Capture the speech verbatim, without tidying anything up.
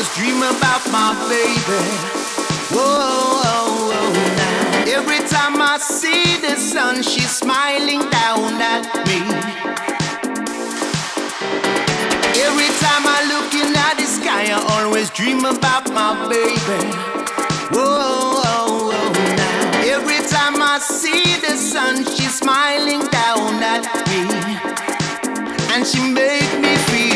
always dream about my baby. Whoa, whoa, whoa, now. Every time I see the sun, she's smiling down at me. Every time I look in at the sky, I always dream about my baby. Whoa, whoa, whoa, now. Every time I see the sun, she's smiling down at me, and she make me feel